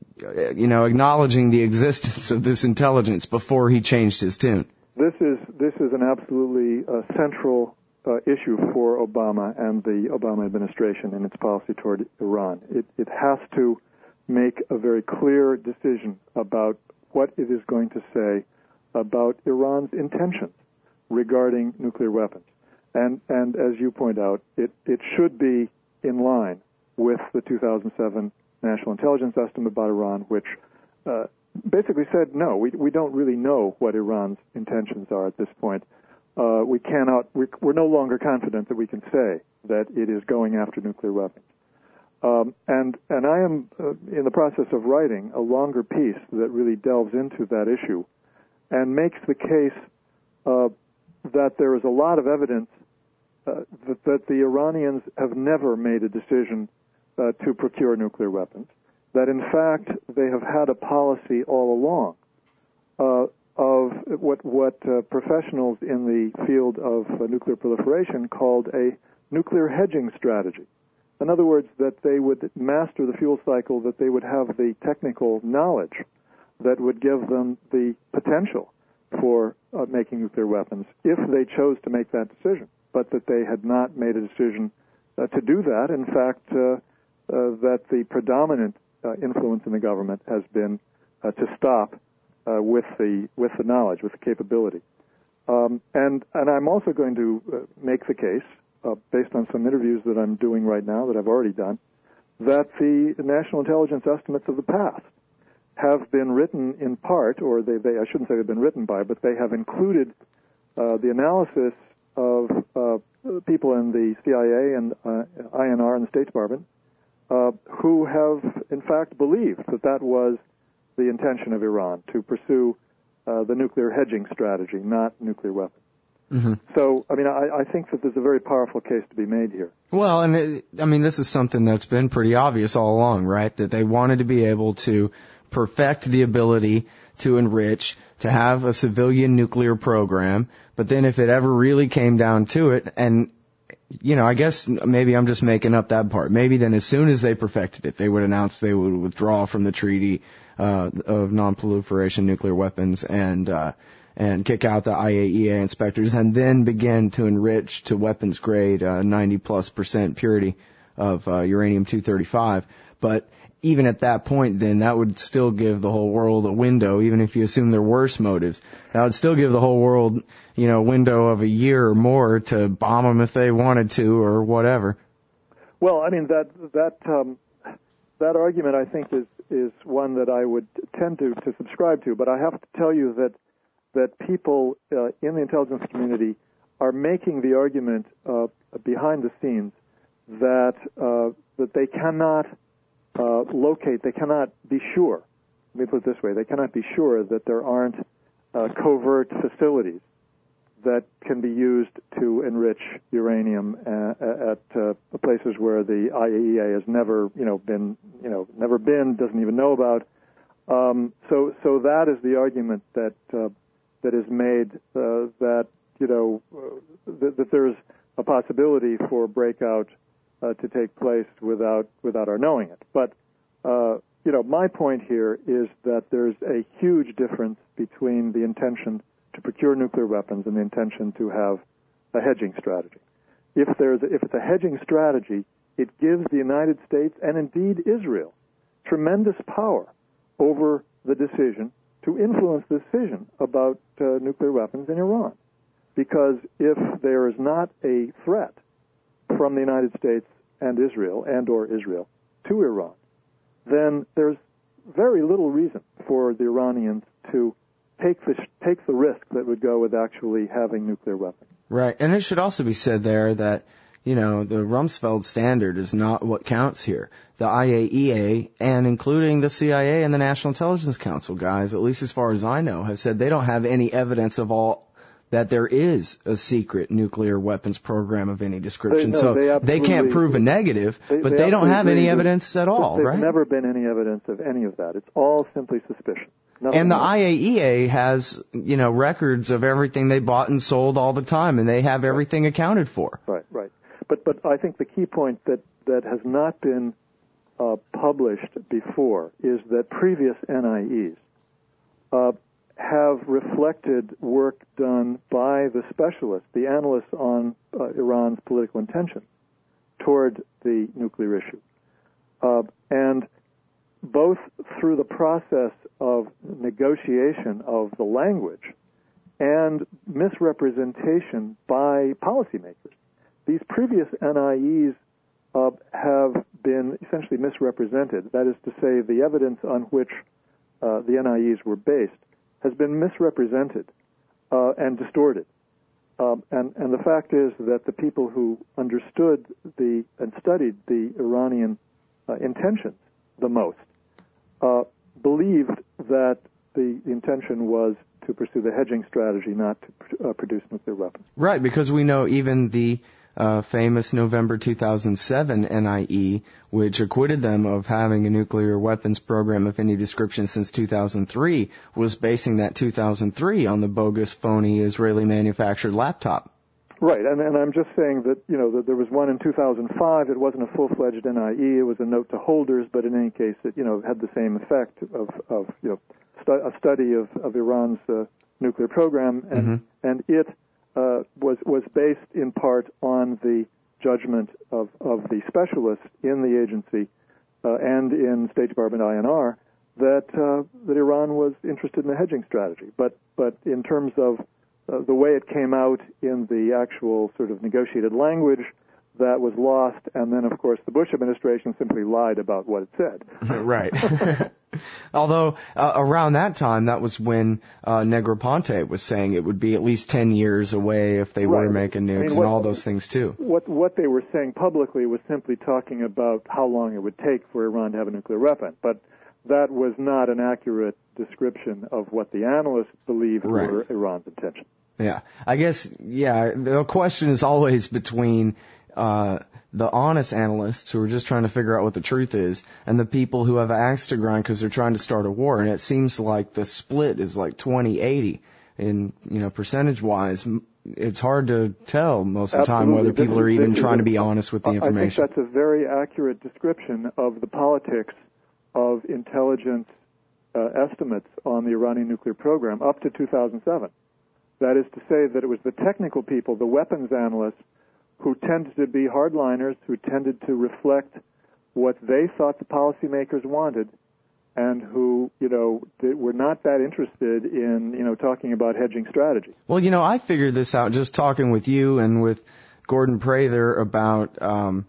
you know, acknowledging the existence of this intelligence before he changed his tune. This is this is an absolutely uh, central uh, issue for Obama and the Obama administration in its policy toward Iran. It, it has to make a very clear decision about what it is going to say about Iran's intentions regarding nuclear weapons. And and as you point out, it, it should be in line with the two thousand seven National Intelligence Estimate about Iran, which uh, basically said, no, we we don't really know what Iran's intentions are at this point. Uh, we cannot, we, we're no longer confident that we can say that it is going after nuclear weapons. Um, and and I am uh, in the process of writing a longer piece that really delves into that issue and makes the case uh, that there is a lot of evidence uh, that, that the Iranians have never made a decision uh, to procure nuclear weapons, that in fact they have had a policy all along uh, of what, what uh, professionals in the field of uh, nuclear proliferation called a nuclear hedging strategy. In other words, that they would master the fuel cycle, that they would have the technical knowledge that would give them the potential for uh, making nuclear weapons if they chose to make that decision, but that they had not made a decision uh, to do that. In fact, uh, uh, that the predominant uh, influence in the government has been uh, to stop uh, with the with the knowledge, with the capability. Um, and and I'm also going to uh, make the case, uh, based on some interviews that I'm doing right now that I've already done, that the national intelligence estimates of the past have been written in part, or they, they I shouldn't say they've been written by, but they have included uh, the analysis of uh, people in the C I A and uh, I N R and the State Department uh, who have, in fact, believed that that was the intention of Iran, to pursue uh, the nuclear hedging strategy, not nuclear weapons. Mm-hmm. So, I mean, I, I think that there's a very powerful case to be made here. Well, and it, I mean, this is something that's been pretty obvious all along, right? That they wanted to be able to perfect the ability to enrich, to have a civilian nuclear program, but then if it ever really came down to it, and, you know, I guess maybe I'm just making up that part. Maybe then as soon as they perfected it, they would announce they would withdraw from the treaty uh, of non-proliferation nuclear weapons and uh, and kick out the I A E A inspectors, and then begin to enrich to weapons grade uh, ninety plus percent purity of uh, uranium two thirty-five. But even at that point, then, that would still give the whole world a window, even if you assume they're worse motives. That would still give the whole world, you know, a window of a year or more to bomb them if they wanted to or whatever. Well, I mean, that that um, that argument, I think, is is one that I would tend to, to subscribe to. But I have to tell you that that people uh, in the intelligence community are making the argument uh, behind the scenes that uh, that they cannot uh, locate, they cannot be sure. Let me put it this way: they cannot be sure that there aren't uh, covert facilities that can be used to enrich uranium uh, at uh, places where the I A E A has never, you know, been, you know, never been, doesn't even know about. Um, so, so that is the argument that uh, that is made uh, that you know uh, that, that there's a possibility for breakout uh, to take place without without our knowing it. But uh, you know, my point here is that there's a huge difference between the intention to procure nuclear weapons and the intention to have a hedging strategy. If there's if it's a hedging strategy, it gives the United States and indeed Israel tremendous power over the decision to influence the decision about uh, nuclear weapons in Iran. Because if there is not a threat from the United States and Israel and or Israel to Iran, then there's very little reason for the Iranians to take the take the risk that would go with actually having nuclear weapons. Right, and it should also be said there that, you know, the Rumsfeld standard is not what counts here. The I A E A, and including the C I A and the National Intelligence Council guys, at least as far as I know, have said they don't have any evidence of all that there is a secret nuclear weapons program of any description. They, no, so they, they can't prove a negative, they, but they, they don't have any agree. evidence at all, There's right? There's never been any evidence of any of that. It's all simply suspicion. Nothing and the else. I A E A has, you know, records of everything they bought and sold all the time, and they have everything accounted for. Right, right. But but I think the key point that, that has not been uh, published before is that previous N I Es uh, have reflected work done by the specialists, the analysts on uh, Iran's political intentions toward the nuclear issue. Uh, and both through the process of negotiation of the language and misrepresentation by policymakers, these previous N I Es uh, have been essentially misrepresented. That is to say, the evidence on which uh, the N I Es were based has been misrepresented uh, and distorted. Um, and, and the fact is that the people who understood the and studied the Iranian uh, intentions the most uh, believed that the intention was to pursue the hedging strategy, not to pr- uh, produce nuclear weapons. Right, because we know even the uh, famous November two thousand seven N I E, which acquitted them of having a nuclear weapons program of any description since two thousand three, was basing that two thousand three on the bogus, phony, Israeli-manufactured laptop. Right, and, and I'm just saying that, you know, that there was one in two thousand five. It wasn't a full-fledged N I E. It was a note to holders, but in any case, it, you know, had the same effect of, of you know, stu- a study of, of Iran's uh, nuclear program, and mm-hmm. and it uh, was was based in part on the judgment of, of the specialists in the agency uh, and in State Department I N R that uh, that Iran was interested in a hedging strategy. But but in terms of uh, the way it came out in the actual sort of negotiated language, that was lost, and then, of course, the Bush administration simply lied about what it said. Right. Although, uh, around that time, that was when uh, Negroponte was saying it would be at least ten years away if they right. were making nukes, I mean, what, and all those things, too. What what they were saying publicly was simply talking about how long it would take for Iran to have a nuclear weapon. But that was not an accurate description of what the analysts believed right. were Iran's intentions. Yeah. I guess, yeah, the question is always between Uh, the honest analysts who are just trying to figure out what the truth is, and the people who have axe to grind because they're trying to start a war. And it seems like the split is like twenty eighty in, you know, percentage-wise. It's hard to tell most of the Absolutely. time whether this people is, are even trying is, to be honest with the information. I think that's a very accurate description of the politics of intelligence uh, estimates on the Iranian nuclear program up to two thousand seven. That is to say that it was the technical people, the weapons analysts, who tended to be hardliners, who tended to reflect what they thought the policymakers wanted, and who, you know, were not that interested in, you know, talking about hedging strategy. Well, you know, I figured this out just talking with you and with Gordon Prather about um,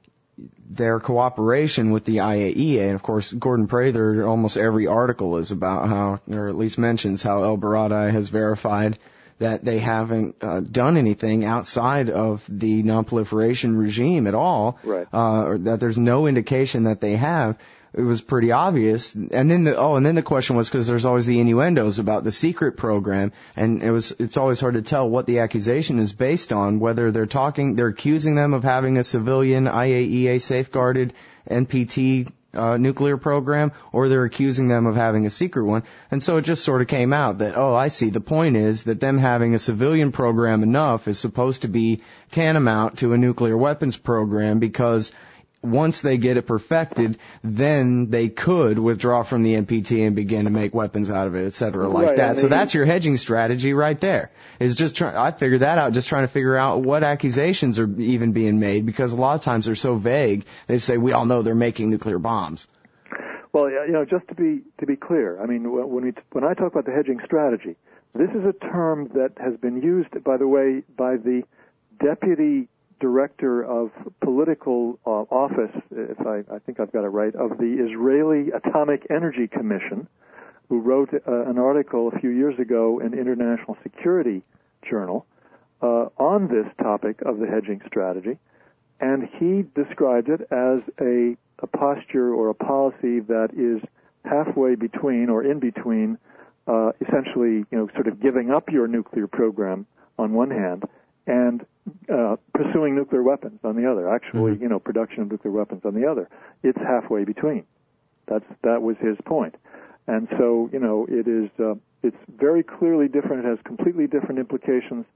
their cooperation with the I A E A. And, of course, Gordon Prather, almost every article is about how, or at least mentions how El Baradei has verified that they haven't uh, done anything outside of the non-proliferation regime at all, right. uh, or that there's no indication that they have. It was pretty obvious. And then the, oh, and then the question was, because there's always the innuendos about the secret program, and it was, it's always hard to tell what the accusation is based on, whether they're talking, they're accusing them of having a civilian I A E A safeguarded N P T Uh, nuclear program, or they're accusing them of having a secret one. And so it just sort of came out that, oh, I see. The point is that them having a civilian program enough is supposed to be tantamount to a nuclear weapons program, because once they get it perfected, then they could withdraw from the N P T and begin to make weapons out of it, et cetera, like right, that. So that's your hedging strategy right there. Is just try- I figured that out, just trying to figure out what accusations are even being made, because a lot of times they're so vague. They say, we all know they're making nuclear bombs. Well, you know, just to be to be clear, I mean, when we when I talk about the hedging strategy, this is a term that has been used, by the way, by the deputy director of political uh, office, if I, I think I've got it right, of the Israeli Atomic Energy Commission, who wrote uh, an article a few years ago in International Security Journal uh, on this topic of the hedging strategy, and he described it as a, a posture or a policy that is halfway between or in between uh, essentially, you know, sort of giving up your nuclear program on one hand and uh, pursuing nuclear weapons on the other, actually, mm-hmm. you know, production of nuclear weapons on the other. It's halfway between. That's, that was his point. And so, you know, it is, uh, it's very clearly different. It has completely different implications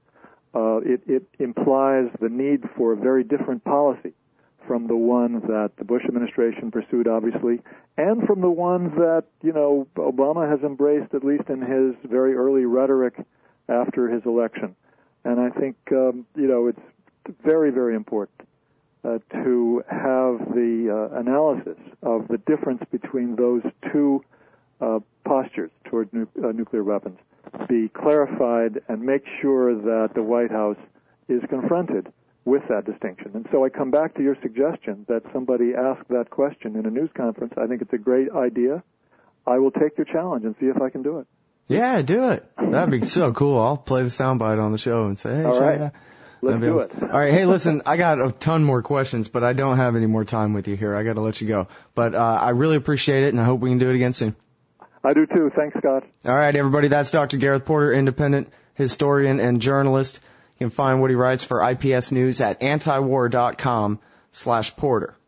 uh, it, it implies the need for a very different policy from the one that the Bush administration pursued, obviously, and from the one that, you know, Obama has embraced, at least in his very early rhetoric after his election. And I think, um, you know, it's very, very important uh, to have the uh, analysis of the difference between those two uh, postures toward nu- uh, nuclear weapons be clarified and make sure that the White House is confronted with that distinction. And so I come back to your suggestion that somebody ask that question in a news conference. I think it's a great idea. I will take your challenge and see if I can do it. Yeah, do it. That'd be so cool. I'll play the soundbite on the show and say, hey, all right, China. let's do it. All right, hey, listen, I got a ton more questions, but I don't have any more time with you here. I got to let you go. But uh, I really appreciate it, and I hope we can do it again soon. I do too. Thanks, Scott. All right, everybody, that's Doctor Gareth Porter, independent historian and journalist. You can find what he writes for I P S News at antiwar dot com slash Porter.